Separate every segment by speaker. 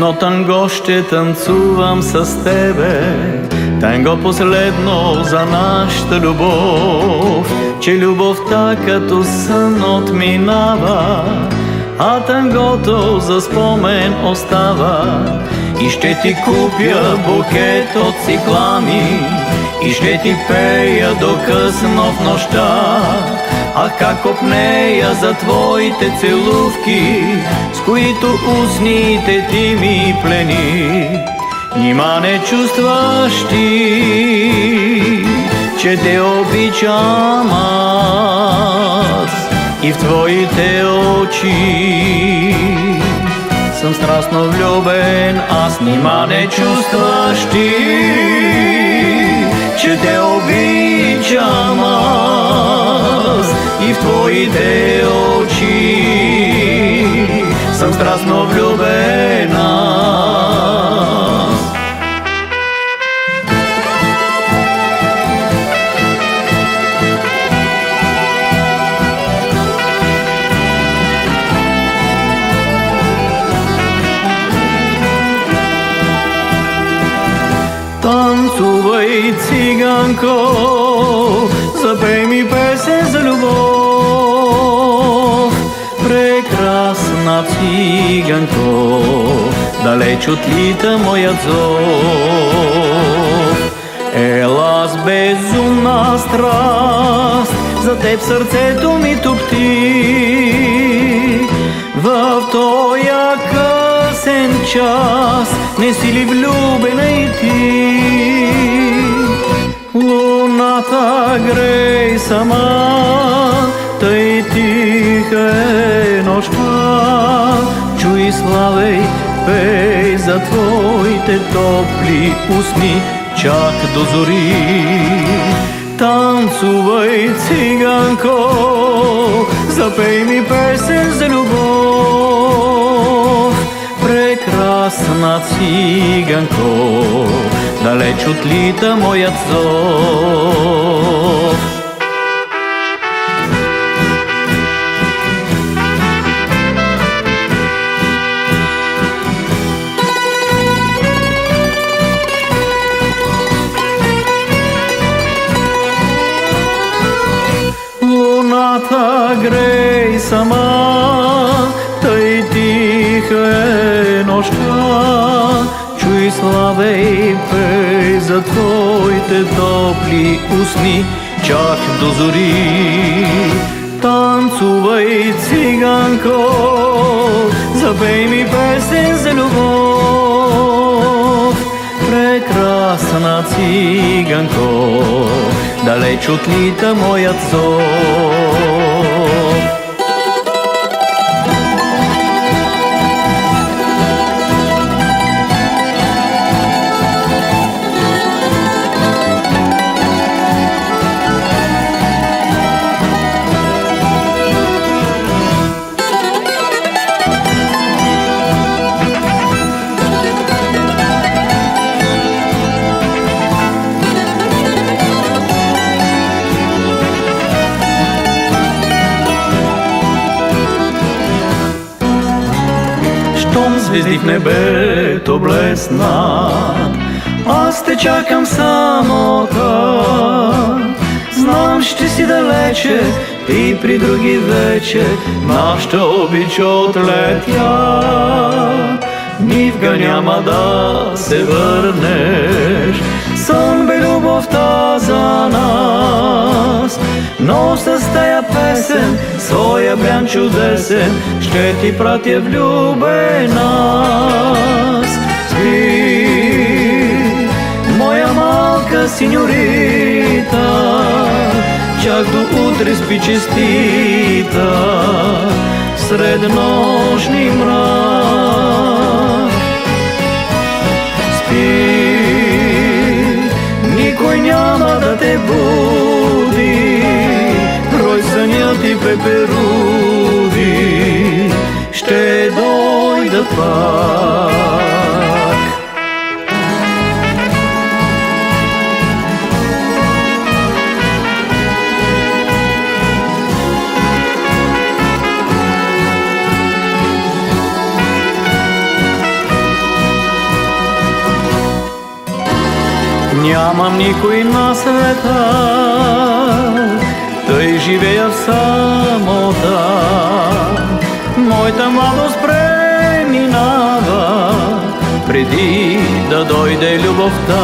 Speaker 1: Едно танго ще танцувам с тебе, танго последно за нашата любов, че любовта като сън отминава, а тангото за спомен остава. И ще ти купя букет от циклами, и ще ти пея до късно в нощта. А как опнея за твоите целувки, с които устните ти ми плени. Нима не чувстваш ти, че те обичам аз и в твоите очи съм страстно влюбен аз. Нима не чувстваш ти, че те обичам аз и в твоите очи съм страстно влюбен аз. Танцувай, циганко, запей ми песен за любов. Прекрасна циганко, далеч отлита моят зов. Ела с безумна страст, за теб сърцето ми топти. В тоя късен час не си ли влюбена и ти? Луната грей сама, тъй тиха е нощта. Чуй, славей, пей за твоите топли устни чак до зори. Танцувай, циганко, запей ми песен за любов. Прекрасна циганко, далеч отлита моят зов. Луната грей сама, тъй тиха е нощта. Чуй, славей, пей за твоите топли устни чак до зори. Танцувай, циганко, запей ми песен за любов. Прекрасна циганко, далеч отлита моят зов. Щом звезди в небето блеснат, аз те чакам самота. Знам, ще си далече и при други вече нашата обич отлетя. Нивга няма да се върнеш, сън бе любовта за нас. Но с тая песен, своя брян чудесен, ще ти пратя влюбена. Спи, моя малка синьорита, чак до утре спи честита, сред нощни мрак. Спи, никой няма да те буди, брой сънят и пеперуди ще дойдат пак. Нямам никой на света, тъй живея в самота. Моята младост преминава, преди да дойде любовта.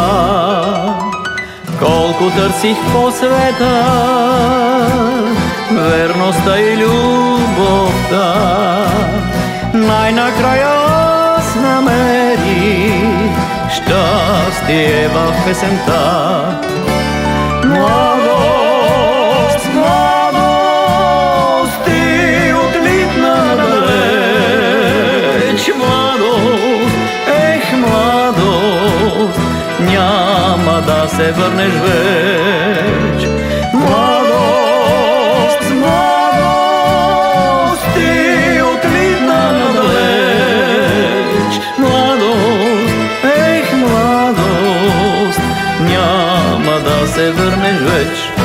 Speaker 1: Колко търсих по света верността и любовта, най-накрая аз намерих щастие в песента. Младост, младост, ти отлитна далеч. Младост, ех, младост, няма да се върнеш веч. Младост, младост, ти отлитна далеч. Младост, ех, младост, няма да се върнеш веч.